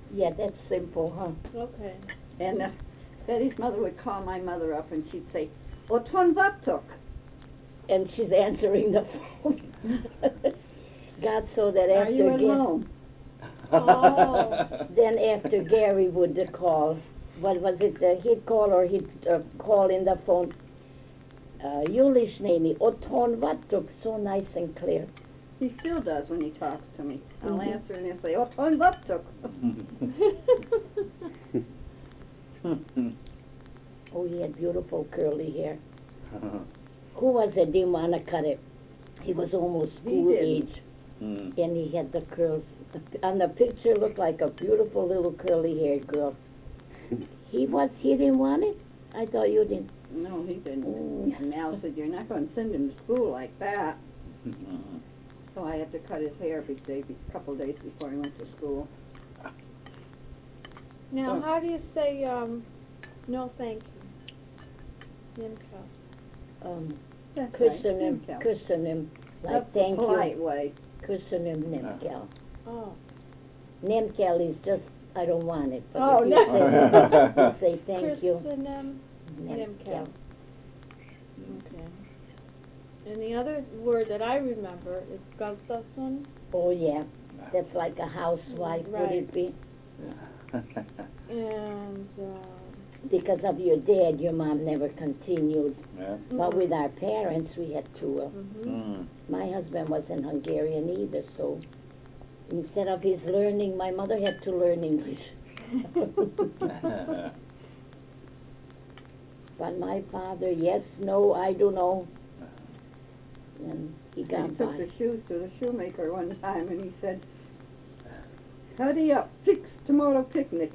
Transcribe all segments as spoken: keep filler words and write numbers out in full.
Yeah, that's simple, huh? Okay. And uh, Betty's mother would call my mother up and she'd say, Oton Vatuk. And she's answering the phone. God, so that Are after you at Ga- home? Oh. then after Gary would uh, call, what was it? Uh, he'd call or he'd uh, call in the phone. Uh, Yulish Nani, Oton Vatuk, so nice and clear. He still does when he talks to me. I'll Mhm. answer and he'll say, Oton Vatuk. Oh, he had beautiful curly hair. Who was it? Didn't want to cut it. He was almost He school didn't. age, and he had the curls. On the picture, looked like a beautiful little curly-haired girl. He was. He didn't want it. I thought you didn't. No, he didn't. Mm. And Mal said, you're not going to send him to school like that. So I had to cut his hair a day, a couple of days before he went to school. Now, Oh. how do you say, um, no thank you? Nimka. Um, That's right, Christen him. Nimkel. Christen him. Like That's the thank polite you. way. Christen him Nemkel. Oh. Nemkel is just. I don't want it. But Oh, if you no. say, you say thank you. Christenem Nemkel. Nimkel. Okay. And the other word that I remember is Gazdasun. Oh yeah, that's like a housewife. Would Right. it be? And, uh, Because of your dad, your mom never continued. Yeah. But with our parents, we had to. Uh, hmm Mm. my husband wasn't Hungarian either, so instead of his learning, my mother had to learn English. But my father, yes, no, I don't know. And he He got took by. the shoes to the shoemaker one time and he said, hurry up, fix tomorrow picnic.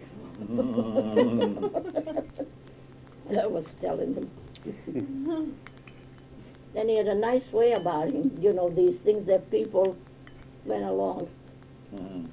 I was telling them. And he had a nice way about him, you know, these things that people went along. Mm.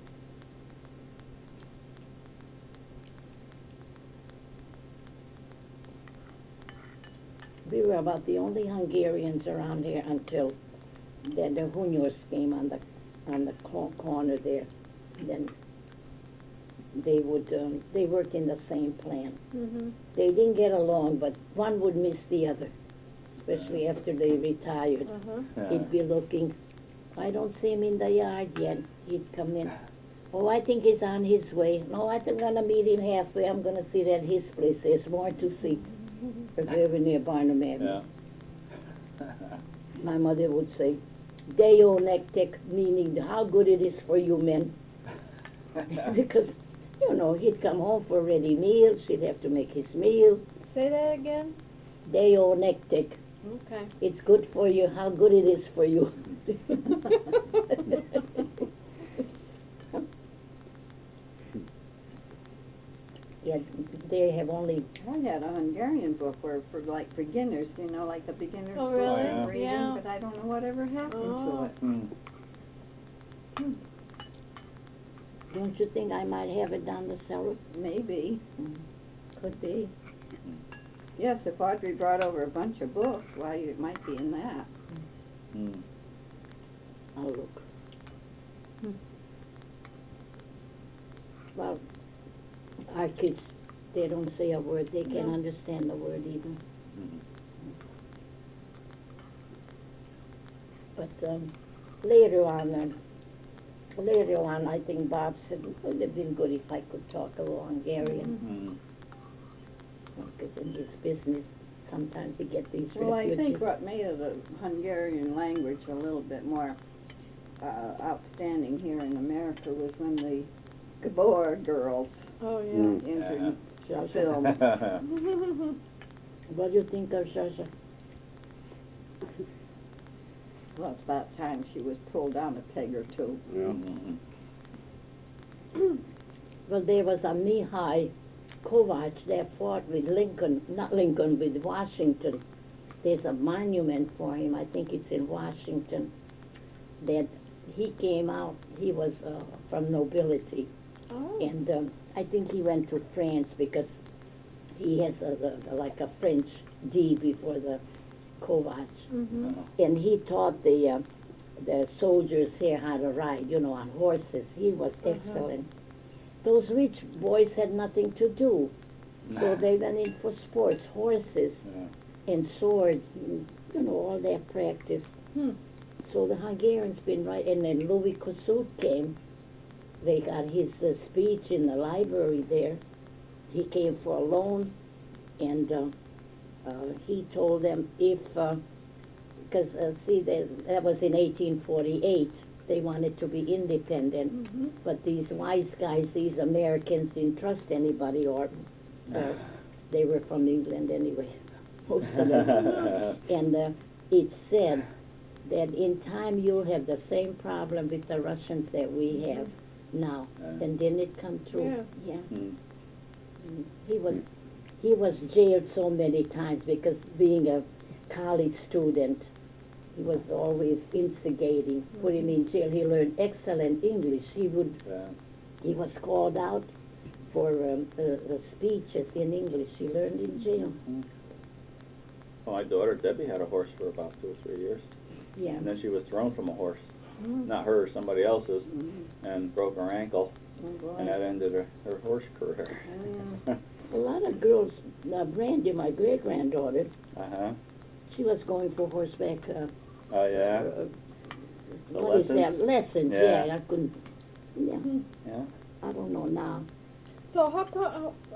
We were about the only Hungarians around here until then the Hunyors came on the on the cor- corner there. Then they would um, they worked in the same plant. hmm They didn't get along, but one would miss the other, especially after they retired. Uh-huh. Yeah. He'd be looking. I don't see him in the yard yet. He'd come in. Oh, I think he's on his way. No, I think I'm gonna meet him halfway. I'm gonna see that his place. There's more to see. Over near Barnum Avenue. Yeah. My mother would say, Deo nektek, meaning how good it is for you men. Because, you know, he'd come home for ready meals. She'd have to make his meal. Say that again? Deo nektek. Okay. It's good for you, how good it is for you. Yeah, they have only. I had a Hungarian book where for like beginners, you know, like the beginner's Oh, book really? in reading, Yeah. but I don't know whatever happened Oh. to it. Mm. Don't you think I might have it down the cellar? Maybe. Could be. Yes, if Audrey brought over a bunch of books, why, it might be in that. Mm. I'll look. Hmm. Well, our kids, they don't say a word. They can't No. understand the word either. Mm. But um, later on, um, later on, I think Bob said it would have been good if I could talk a little Hungarian. Mm. Because in this business, sometimes you get these Well, I refugees. think what made the Hungarian language a little bit more uh, outstanding here in America was when the Gabor girls Oh, yeah. Mm. entered Yeah. the film. What do you think of Sasha? Well, it's about time she was pulled down a peg or two. Yeah. Well, there was a Mihai Kovac that fought with Lincoln, not Lincoln, with Washington. There's a monument for him, I think it's in Washington, that he came out, he was uh, from nobility. Oh. And um, I think he went to France because he has a, a, like a French D before the Kovac. hmm And he taught the uh, the soldiers here how to ride, you know, on horses. He was Uh-huh. excellent. those rich boys had nothing to do, so they went in for sports, horses Yeah. and swords, and, you know, all that practice. Hmm. So the Hungarians been right, and then Louis Kossuth came. They got his uh, speech in the library there. He came for a loan, and uh, uh, he told them if, because uh, see, that, that was in eighteen forty-eight. They wanted to be independent, Mm-hmm. but these wise guys, these Americans, didn't trust anybody, or uh, they were from England anyway, most of them. And uh, it said that in time you'll have the same problem with the Russians that we have now. Uh. And didn't it come true? Yeah. Yeah. Mm. Mm. He was he was jailed so many times because being a college student, he was always instigating, put him in jail. He learned excellent English. He would Yeah. he was called out for um, uh, uh, speeches in English. He learned in jail. Mm. Well, my daughter Debbie had a horse for about two or three years, Yeah. and then she was thrown from a horse, Mm. not hers, somebody else's, Mhm. and broke her ankle, Oh, boy. and that ended her, her horse career. Oh, A lot of girls, uh, Brandy, my great granddaughter, Uh huh. she was going for horseback. Uh, Oh yeah. uh, The what is that? lessons? Lessons. Yeah. Yeah, I couldn't. Yeah, Hmm. Yeah. I don't know now. So how co- how, uh,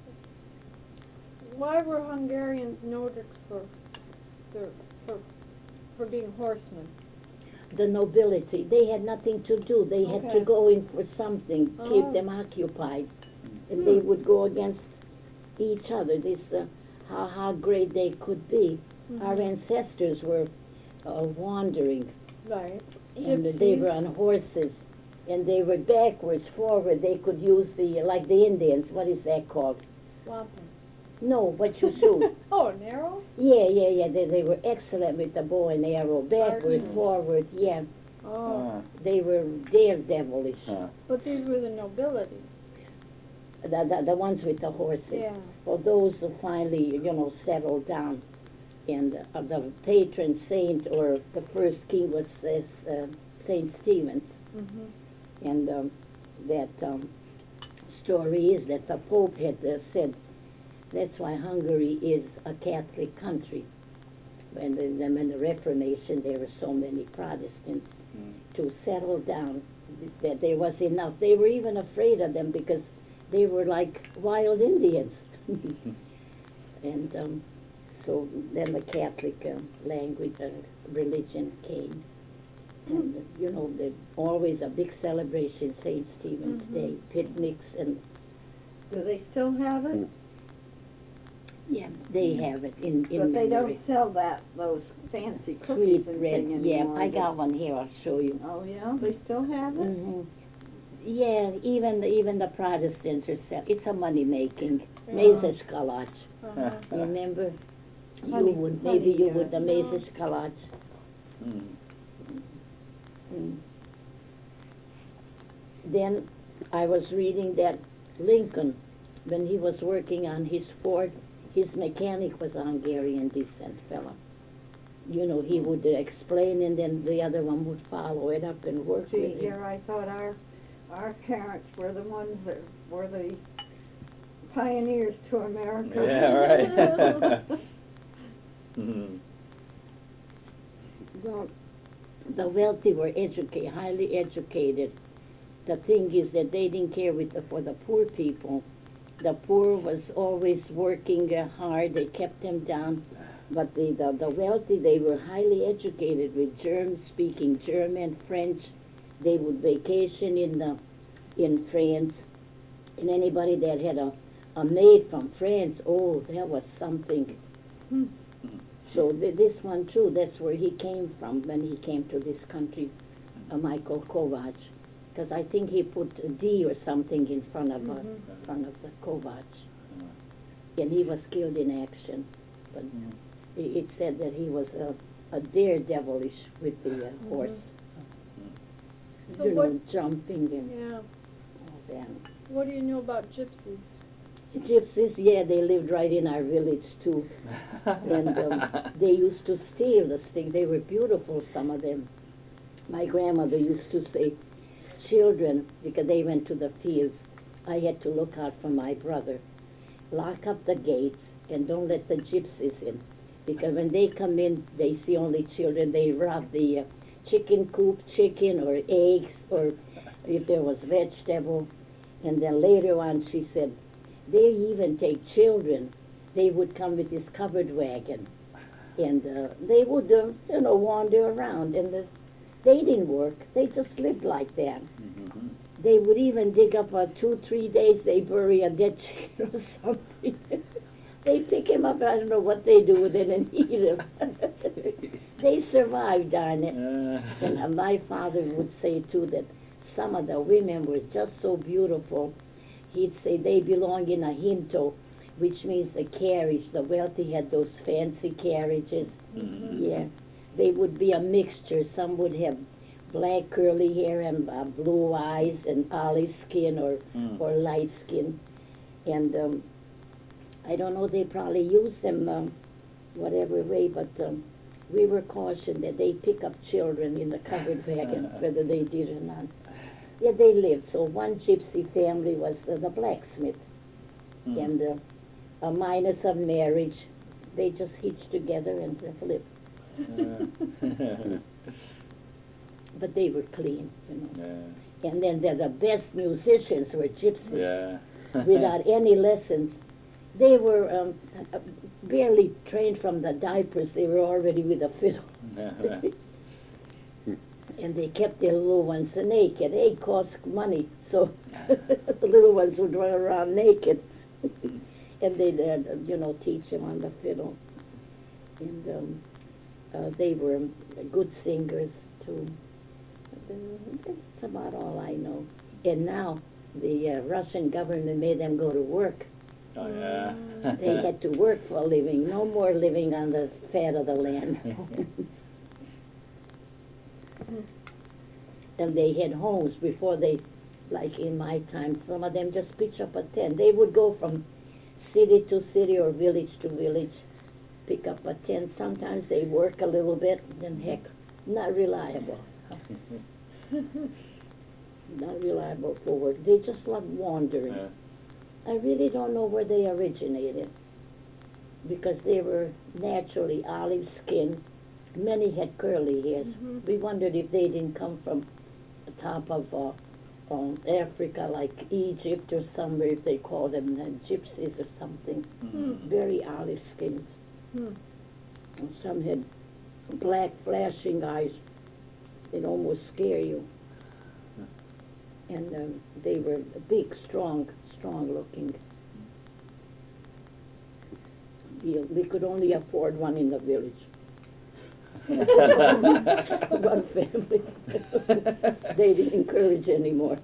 why were Hungarians noted for their, for for being horsemen? The nobility, they had nothing to do. They had to Okay. go in for something, keep Oh. them occupied, and Hmm. they would go against each other. This uh, how how great they could be. Our Mhm. ancestors were uh, wandering, Right. and they Gypsies. were on horses, and they were backwards, forward. They could use the like the Indians. What is that called? Swamping. No, what you shoot. Oh, an arrow? Yeah, yeah, yeah. They they were excellent with the bow and arrow, backward, Archers. forward. Yeah, Oh. Ah. they were daredevilish. Huh. But these were the nobility. The, the the ones with the horses. Yeah. For those who finally, you know, settled down, and uh, the patron saint or the first king was uh, Saint Stephen, Mm-hmm. and um, that um, story is that the Pope had uh, said that's why Hungary is a Catholic country. When the, when the Reformation, there were so many Protestants Mm. to settle down, that there was enough. They were even afraid of them because they were like wild Indians. And um, so then the Catholic uh, language, uh, religion came. And, uh, you know, there's always a big celebration, Saint Stephen's Mhm. Day, picnics, and do they still have it? yeah, they have it in, in But they memory. don't sell that, those fancy Sweet cookies and bread, thing yeah, anymore. I do- got one here, I'll show you. Oh, yeah, they still have it? hmm Yeah, even the, even the Protestants are sell. It's a money making. Yeah. Mezes Uh-huh. remember? Honey- you would, maybe honey, you uh, would, the no. Mezes Mm. Mm. Then I was reading that Lincoln, when he was working on his Ford, his mechanic was a Hungarian descent fellow. You know, he would uh, explain, and then the other one would follow it up and work See, with him. here I thought our, our parents were the ones that were the pioneers to America. Yeah, right. Mm. Well, the wealthy were educated, highly educated. The thing is that they didn't care with the, for the poor people. The poor was always working uh, hard. They kept them down. But the, the, the wealthy, they were highly educated with German, speaking German, French. They would vacation in the in France. And anybody that had a, a maid from France, oh, that was something. Hmm. So th- this one too, that's where he came from when he came to this country, uh, Michael Kovac. Because I think he put a D or something in front of uh, Mhm. front of the Kovac. And he was killed in action. But Mm. it, it said that he was a, a daredevilish with the uh, horse. So You know, what- jumping and Yeah. all that. What do you know about gypsies? Gypsies, yeah, they lived right in our village too. And um, they used to steal the thing. They were beautiful, some of them. My grandmother used to say, children, because they went to the fields, I had to look out for my brother. Lock up the gates and don't let the gypsies in. Because when they come in, they see only children. They rob the uh, chicken coop, chicken or eggs, or if there was vegetable. And then later on, she said, they even take children. They would come with this covered wagon. And uh, they would, uh, you know, wander around. And the, they didn't work. They just lived like that. Mm-hmm. They would even dig up uh, two, three days, they bury a dead chicken or something. They pick him up, I don't know what they do with it, and eat him. They survived, darn it. Uh. And uh, my father would say, too, that some of the women were just so beautiful. He'd say they belong in a hinto, which means the carriage. The wealthy had those fancy carriages. Mm-hmm. Yeah. They would be a mixture. Some would have black curly hair and uh, blue eyes and olive skin or, Mm. or light skin. And um, I don't know, they probably use them um, whatever way, but um, we were cautioned that they pick up children in the covered wagon, whether they did or not. Yeah, they lived. So one gypsy family was uh, the blacksmith. Mm. And uh, a minus of marriage, they just hitched together and uh, lived. Uh. But they were clean, you know. Yeah. And then they're the best musicians were gypsies. Yeah. Without any lessons. They were um, uh, barely trained from the diapers. They were already with a fiddle. And they kept their little ones naked. It cost money, so the little ones would run around naked. And they'd, uh, you know, teach them on the fiddle. And um, uh, they were good singers, too. But, uh, that's about all I know. And now the uh, Russian government made them go to work. Oh, yeah. They had to work for a living. No more living on the fat of the land. And they had homes before they, like in my time, some of them just pitch up a tent. They would go from city to city or village to village, pick up a tent. Sometimes they work a little bit, then heck, not reliable. Not reliable for work. They just love wandering. Yeah. I really don't know where they originated, because they were naturally olive skinned. Many had curly hairs. Mhm. We wondered if they didn't come from the top of uh, um, Africa, like Egypt or somewhere, if they call them uh, gypsies or something. Mm. Very olive skinned. Hmm. And some had black flashing eyes. They'd almost scare you. And um, they were big, strong, strong looking. We, we could only afford one in the village. One family. They didn't encourage anymore.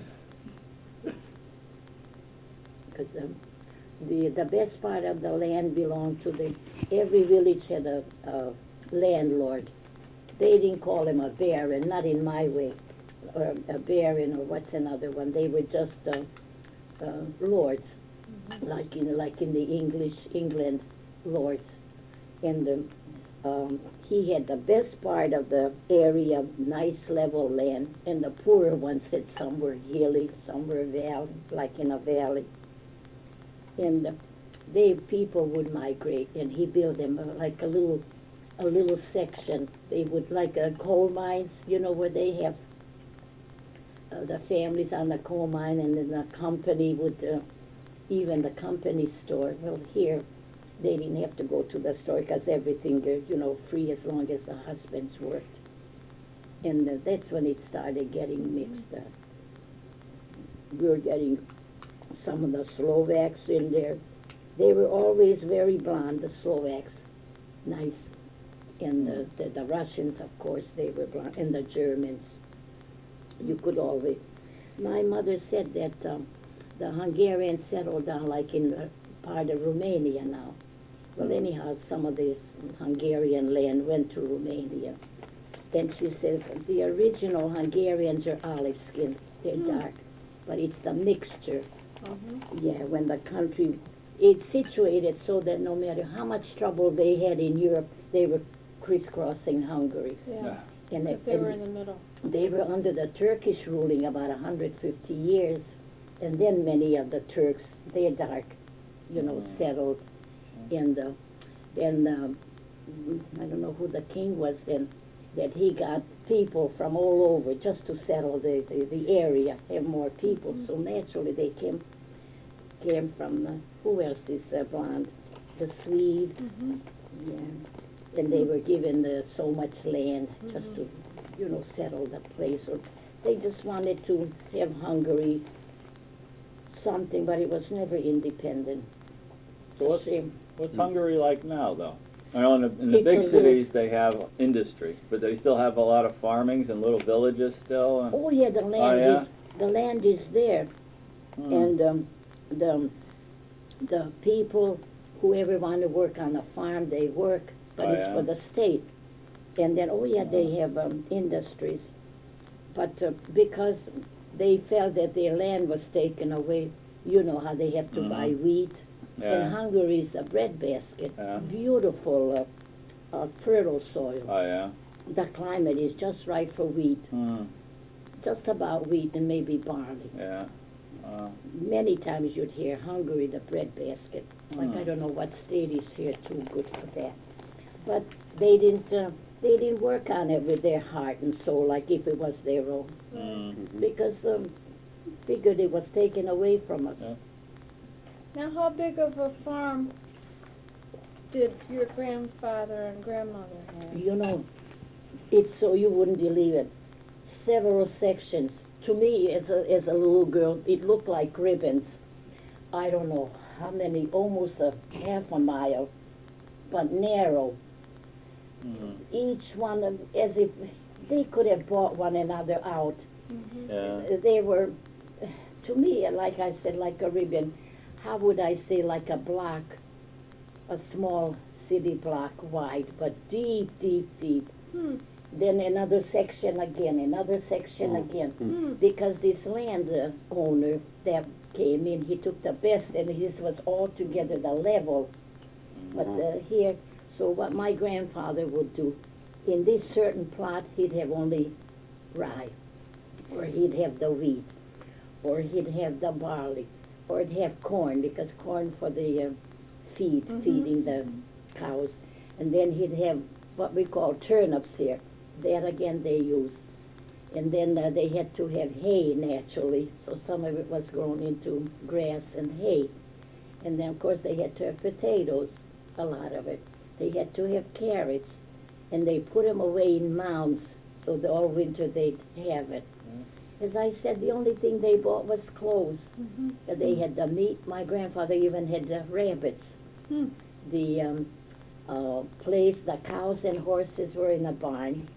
Because um, the the best part of the land belonged to the, every village had a, a landlord. They didn't call him a baron, not in my way, or a baron, or what's another one. They were just uh, uh, lords, like in like in the English England lords. And um, um, he had the best part of the area, nice level land, and the poorer ones had some were hilly, some were valley, like in a valley. And uh, they people would migrate, and he built them uh, like a little, a little section. They would like uh, coal mines, you know, where they have uh, the families on the coal mine, and then the company would, uh, even the company store. Well, here they didn't have to go to the store because everything, uh, you know, free as long as the husbands worked. And uh, that's when it started getting mixed up. We were getting some of the Slovaks in there. They were always very blonde, the Slovaks, nice. And the, the, the Russians, of course, they were blonde, and the Germans. You could always. My mother said that um, the Hungarians settled down like in the part of Romania now. Well, anyhow, some of this Hungarian land went to Romania. Then she says the original Hungarians are olive skinned, they're Mm. dark, but it's the mixture. Uh-huh. Yeah, when the country, it's situated so that no matter how much trouble they had in Europe, they were crisscrossing Hungary. Yeah. And If it- they were and in the middle. they were under the Turkish ruling about one hundred fifty years, and then many of the Turks, they're dark, you know, Mm. settled in the, then, um, I don't know who the king was then, that he got people from all over just to settle the, the, the area, have more people. So naturally they came came from, uh, who else is uh, blonde? The Swede, Mm-hmm. yeah. And they were given uh, so much land just Mhm. to, you know, settle the place. Or they just wanted to have Hungary something, but it was never independent. So what's, Shame. what's Hungary like now, though? I know in the, in the It's big a little- cities they have industry, but they still have a lot of farmings and little villages still. And, Oh yeah, the land yeah? is the land is there, Hmm. and um, the the people who ever want to work on a farm, they work, but Oh, it's yeah? for the state. And then oh yeah, they Uh-huh. have um, industries, but uh, because they felt that their land was taken away, you know how they have to buy Mhm. wheat. Yeah. And Hungary is a breadbasket, Yeah. beautiful, uh, uh, fertile soil. Oh yeah. The climate is just right for wheat, Hmm. just about wheat and maybe barley. Yeah. Uh, Many times you'd hear Hungary, the breadbasket. Like Hmm. I don't know what state is here too good for that, but they didn't. Uh, they didn't work on it with their heart and soul like if it was their own, mm. because um, figured it was taken away from us. Yeah. Now, how big of a farm did your grandfather and grandmother have? You know, it's so you wouldn't believe it. Several sections. To me, as a as a little girl, it looked like ribbons. I don't know how many, almost a half a mile, but narrow. Mm. Each one of, as if they could have bought one another out. Mm-hmm. Yeah. They were, to me, like I said, like a ribbon. How would I say, like a block, a small city block wide, but deep, deep, deep. Hmm. Then another section again, another section Mm. again. Hmm. Because this land uh, owner that came in, he took the best, and his was all together the level. But uh, here, so what my grandfather would do, in this certain plot, he'd have only rye, or he'd have the wheat, or he'd have the barley, or he'd have corn, because corn for the uh, feed, Mhm. feeding the cows. And then he'd have what we call turnips here. That again they use. And then uh, they had to have hay naturally, so some of it was grown into grass and hay. And then of course they had to have potatoes, a lot of it. They had to have carrots, and they put them away in mounds, so that all winter they'd have it. As I said, the only thing they bought was clothes. Mm-hmm. Uh, They had the meat. My grandfather even had the rabbits. Hmm. The um, uh, place, the cows and horses were in a barn,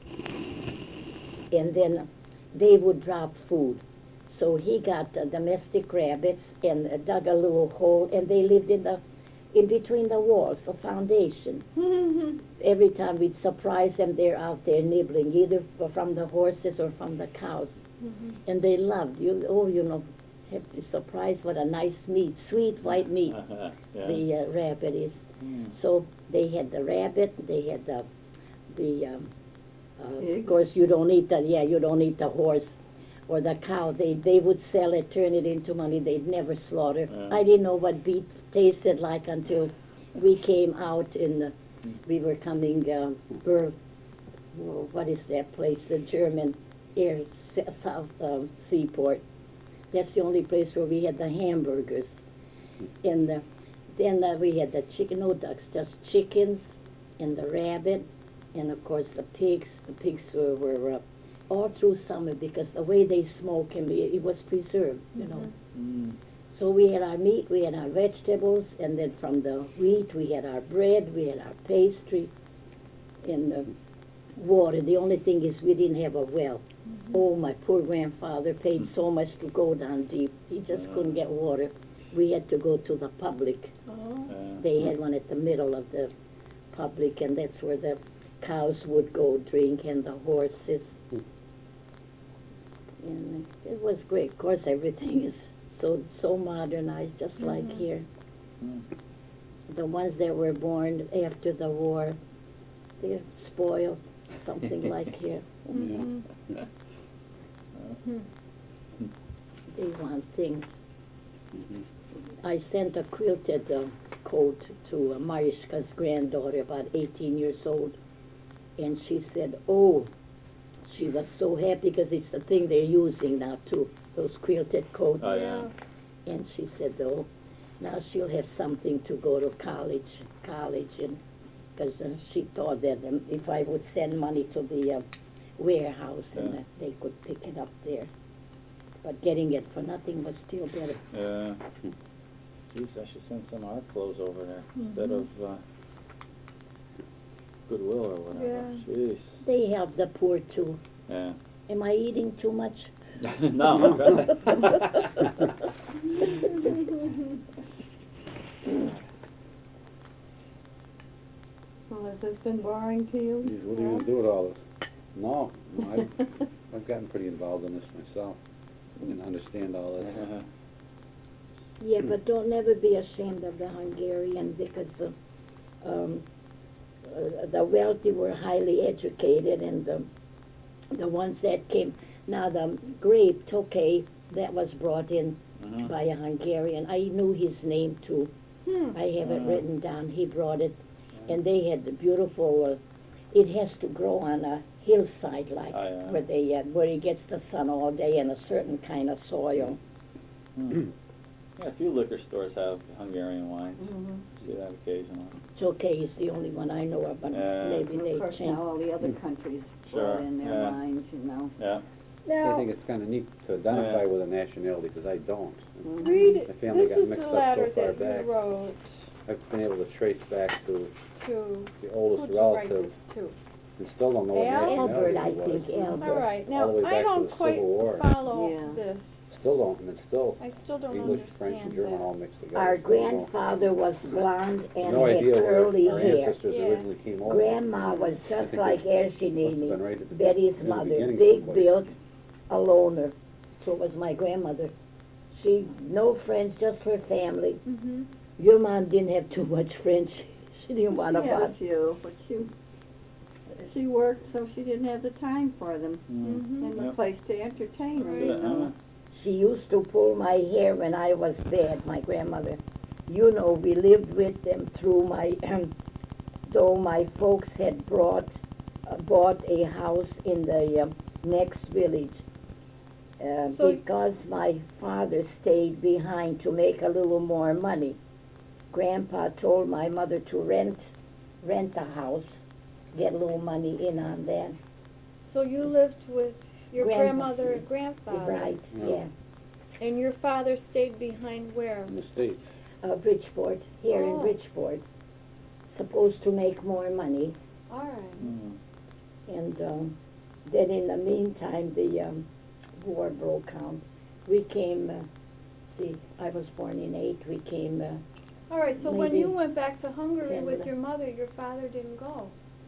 and then they would drop food. So he got uh, domestic rabbits and uh, dug a little hole, and they lived in the in between the walls, the foundation. Mm-hmm. Every time we'd surprise them, they're out there nibbling, either f- from the horses or from the cows, Mm-hmm. and they loved you. Oh, you know, have to surprise what a nice meat, sweet white meat Uh-huh. Yeah. the uh, rabbit is. Mm. So they had the rabbit, they had the the um, uh, Pig. of course you don't eat the yeah you don't eat the horse or the cow. They they would sell it, turn it into money. They'd never slaughter. Yeah. I didn't know what beef tasted like until we came out in the we were coming uh, Ber, oh, what is that place? The German air s- south um, seaport. That's the only place where we had the hamburgers. And the, then uh, we had the chicken, no ducks, just chickens and the rabbit, and of course the pigs. The pigs were, were uh, all through summer because the way they smoke and we, it was preserved, you know. Mm. So we had our meat, we had our vegetables, and then from the wheat we had our bread, we had our pastry, and the water. The only thing is we didn't have a well. Mm-hmm. Oh, my poor grandfather paid so much to go down deep. He just Yeah. couldn't get water. We had to go to the public. Oh. Yeah. They had one at the middle of the public, and that's where the cows would go drink and the horses. And it was great. Of course, everything is so so modernized, just like Mhm. here. Mm. The ones that were born after the war, they're spoiled, something like here. Mm-hmm. Yeah. Hmm. They want things. I sent a quilted uh, coat to uh, Mariska's granddaughter, about eighteen years old, and she said, oh, she was so happy because it's the thing they're using now too, those quilted coats. Oh, yeah. And she said, oh, now she'll have something to go to college, college, and because uh, she thought that um, if I would send money to the uh, warehouse, and Yeah. that they could pick it up there. But getting it for nothing was still better. Yeah. Geez, I should send some of our clothes over there instead of, uh, Goodwill or whatever. Yeah. Jeez. They help the poor too. Yeah. Am I eating too much? No, go ahead. Well, has this been boring to you? Geez, what are you gonna do with all this? No, no, I've, I've gotten pretty involved in this myself, and understand all this. Uh-huh. Yeah, but don't never be ashamed of the Hungarian, because uh, um, uh, the wealthy were highly educated, and the the ones that came. Now the grape Tokay that was brought in Uh-huh. by a Hungarian. I knew his name too. Hmm. I have it Uh. written down. He brought it, and they had the beautiful. Uh, it has to grow on a hillside, like Oh, yeah. where they uh, where it gets the sun all day in a certain kind of soil. Hmm. Yeah, a few liquor stores have Hungarian wines. Mhm. See that occasionally. Tokay is the only one I know of, but Yeah. maybe And they of course, change. now all the other countries Sure, brought in their yeah. wines, you know. Yeah. I Now, think it's kinda neat to identify Yeah. with a nationality, because I don't. Mhm. read, My family this got is mixed the up so letter far that back. you wrote I've been able to trace back to to, the who'd oldest you write relative, this to? and still don't know what Al? nationality Albert, I he was. think, Albert. All right, All the now, way I back to don't the quite Civil War. follow Yeah. this. Still don't, and it's still I still don't English, understand French, and German that. all mixed together. Our Still don't. grandfather was blonde and No had idea where curly our hair. ancestors Yeah. originally came over. Grandma was I just think like it must have Erginini, been right at the- Betty's in the mother, beginning big someplace. built, a loner. So was my grandmother. She, no friends, just her family. Mm-hmm. Your mom didn't have too much friends. She didn't want to She had a bother. few, but she, she worked, so she didn't have the time for them, Mm-hmm. and the Yep. place to entertain them, you Right. know. She used to pull my hair when I was bad, my grandmother. You know, we lived with them through my, though my folks had brought, uh, bought a house in the um, next village. Uh, So- because my father stayed behind to make a little more money. Grandpa told my mother to rent, rent a house, get a little money in on that. So you lived with your Grandpa. grandmother and grandfather? Right, Yeah. yeah. And your father stayed behind where? In the States. Uh, Bridgeport, here in Oh. Bridgeport. Supposed to make more money. All right. Mm. And um, then in the meantime, the um, war broke out. We came, uh, see, I was born in eight, we came, uh, All right, so when Maybe you went back to Hungary with ten. your mother, your father didn't go.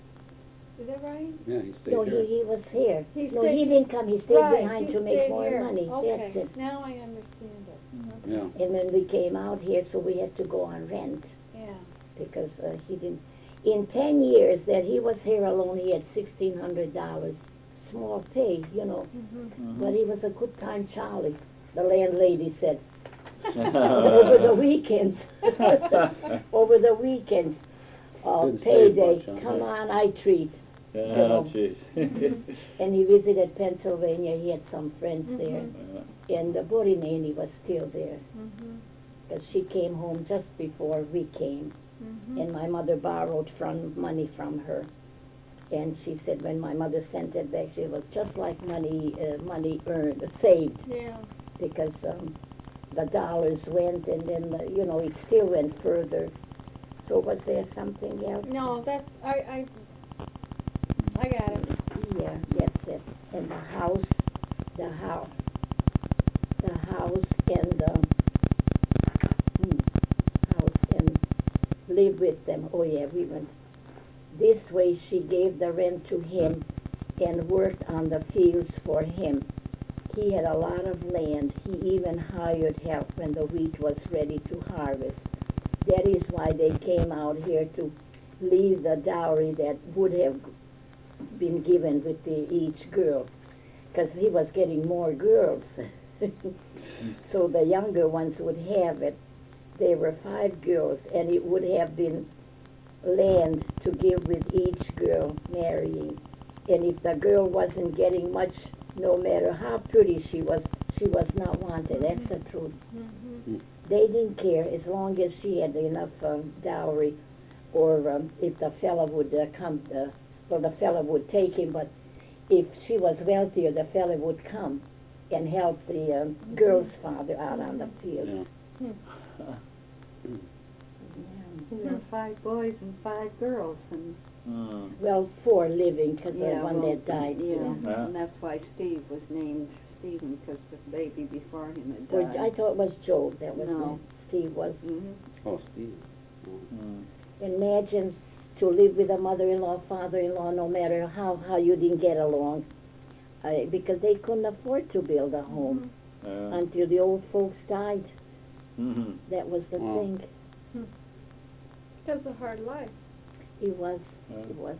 Is that right? Yeah, he stayed no, here. he, he was here. He No, stayed- he didn't come, he stayed Right, behind he to make stayed more here. money, Okay, that's it. now I understand it. Mhm. Yeah. And then we came out here, so we had to go on rent, Yeah. because uh, he didn't, in ten years that he was here alone, he had sixteen hundred dollars. Small pay, you know, Mm-hmm. but he was a good time Charlie, the landlady said. Over the weekends, over the weekends, uh, Didn't save payday, much, huh? come on, I treat. Oh, jeez. And he visited Pennsylvania, he had some friends Mhm. there, and the Borineni was still there, Mm-hmm. because she came home just before we came, Mm-hmm. and my mother borrowed from, money from her. And she said when my mother sent it back, it was just like money, uh, money earned, saved, Yeah. because um, the dollars went, and then, the, you know, it still went further. So was there something else? No, that's, I, I, I got it. Yeah, that's it. And the house, the house, the house and the, hmm, house and live with them. Oh yeah, we went. This way she gave the rent to him and worked on the fields for him. He had a lot of land. He even hired help when the wheat was ready to harvest. That is why they came out here to leave the dowry that would have been given with the, each girl, because he was getting more girls. So the younger ones would have it. there were five girls, and it would have been land to give with each girl marrying. And if the girl wasn't getting much, no matter how pretty she was, she was not wanted. That's the truth. Mhm. They didn't care as long as she had enough um, dowry, or um, if the fella would uh, come, uh, well, the fella would take him, but if she was wealthier, the fella would come and help the um, girl's father out on the field. Yeah. There were five boys and five girls, and Hmm. Well, four living, because yeah, the one well, that died. yeah, Yeah. Yeah. and that's why Steve was named Stephen, because the baby before him had Or, died. I thought it was Joe that was No. named. Steve was. Mhm. Oh, Steve. Oh. Hmm. Imagine to live with a mother-in-law, father-in-law, no matter how, how you didn't get along, uh, because they couldn't afford to build a home Yeah. until the old folks died. Mhm. That was the Wow. thing. Because of hard life. It was. Yeah. It was.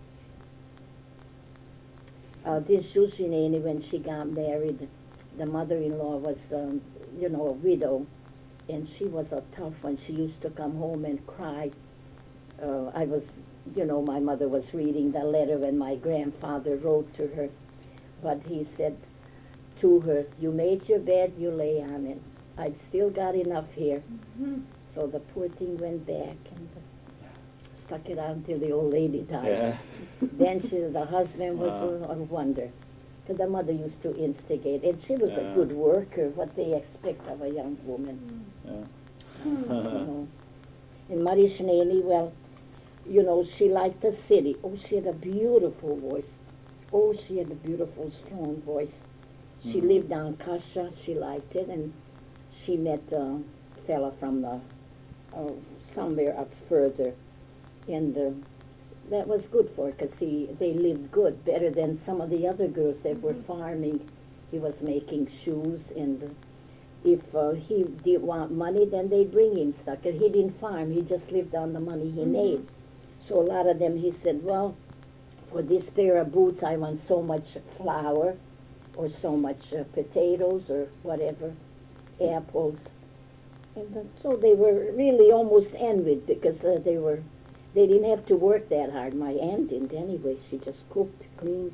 Uh, this Susie Nanny, when she got married, the mother-in-law was, um, you know, a widow, and she was a tough one. She used to come home and cry. Uh, I was, you know, my mother was reading the letter when my grandfather wrote to her, but he said to her, "You made your bed, you lay on it. I've still got enough here." Mhm. So the poor thing went back and stuck it out until the old lady died. Yeah. Then she, the husband was Wow. a, a wonder, because the mother used to instigate, and she was Yeah. a good worker. What they expect of a young woman, Yeah. you know. And Marie Schneider, well, you know, she liked the city. Oh, she had a beautiful voice. Oh, she had a beautiful, strong voice. She Mhm. lived on Kasha. She liked it, and she met a fella from the uh, somewhere up further, and uh, that was good for her, because he they lived good, better than some of the other girls that were farming. He was making shoes, and uh, if uh, he did want money, then they'd bring him stuff. 'Cause he didn't farm; he just lived on the money he made. So a lot of them, he said, well, for this pair of boots, I want so much flour, or so much uh, potatoes, or whatever, apples. And uh, so they were really almost envied, because uh, they were, they didn't have to work that hard. My aunt didn't anyway. She just cooked, cleaned.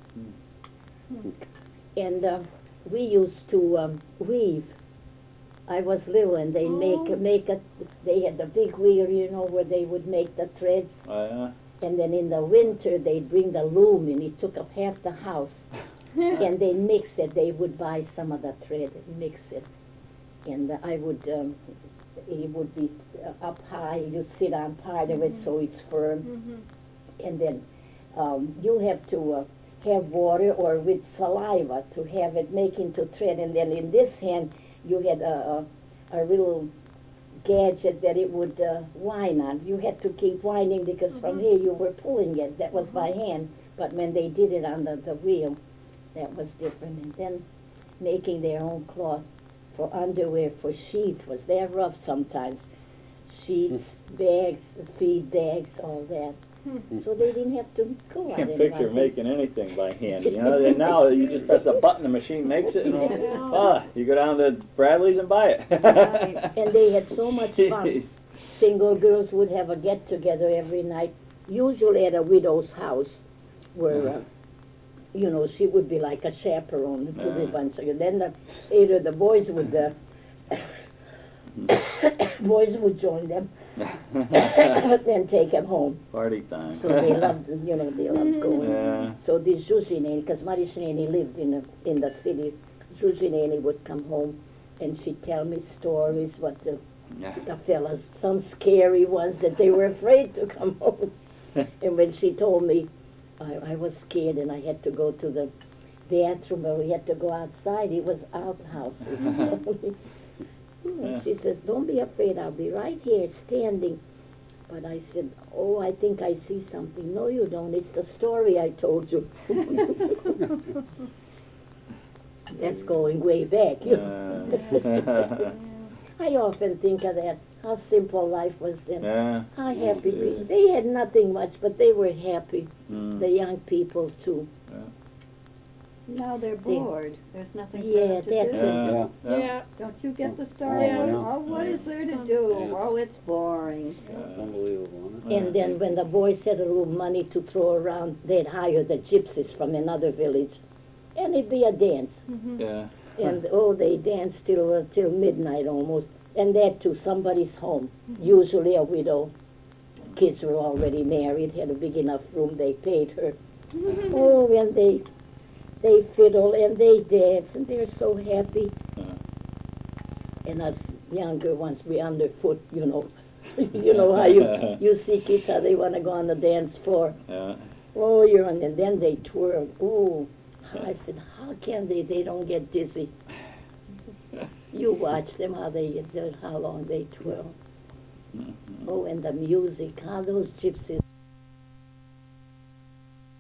Hmm. And uh, we used to um, weave. I was little, and they Oh. make make a. They had the big wheel, you know, where they would make the threads. Oh, yeah. And then in the winter, they'd bring the loom, and it took up half the house. And they mixed it. They would buy some of the thread and mix it. And uh, I would, um, it would be uh, up high. You'd sit on part of it so it's firm. Mhm. And then um, you have to uh, have water or with saliva to have it make into thread. And then in this hand, you had a, a, a little gadget that it would uh, whine on. You had to keep whining, because from here you were pulling it. That was by hand. But when they did it on the, the wheel, that was different. And then making their own cloth for underwear, for sheets, was that rough sometimes. Sheets, bags, feed bags, all that. Hmm. So they didn't have to go out Can't and picture buy making anything by hand, you know. And now you just press a button, the machine makes it, and Yeah. ah, you go down to Bradley's and buy it. And they had so much fun. Jeez. Single girls would have a get-together every night, usually at a widow's house, where, uh, you know, she would be like a chaperone to the Uh. bunch. And then the, either the boys would, uh, boys would join them, then take them home. Party time. So they loved, you know, they loved going. Yeah. So this Susie Nanny, because Marie Nanny lived in the, in the city, Susie Nanny would come home, and she'd tell me stories, what the, Yeah. the fellas, some scary ones that they were afraid to come home. And when she told me, I, I was scared, and I had to go to the bathroom, but we had to go outside. It was outhouses. And she said, don't be afraid, I'll be right here standing. But I said, oh, I think I see something. No, you don't. It's the story I told you. That's going way back. You know. I often think of that, how simple life was then. Yeah. How happy Yeah. people. They had nothing much, but they were happy. Mm. The young people, too. Now they're bored. There's nothing for Yeah, them to that's do. it. Yeah. Yeah. Don't you get the story? Yeah. Oh, what is there to do? Oh, it's boring. It's unbelievable, isn't it? Yeah. And then when the boys had a little money to throw around, they'd hire the gypsies from another village, and it'd be a dance. Mhm. Yeah. And oh, they danced till uh, till midnight almost, and that to somebody's home, Mhm. usually a widow. Kids were already married, had a big enough room. They paid her. Oh, and they they fiddle and they dance, and they're so happy. Yeah. And us younger ones, we underfoot, you know. You know how you you see kids how they want to go on the dance floor. Yeah. Oh, you're on, and then they twirl. Ooh, I said, how can they? They don't get dizzy. You watch them how they how long they twirl. Mhm. Oh, and the music, how those gypsies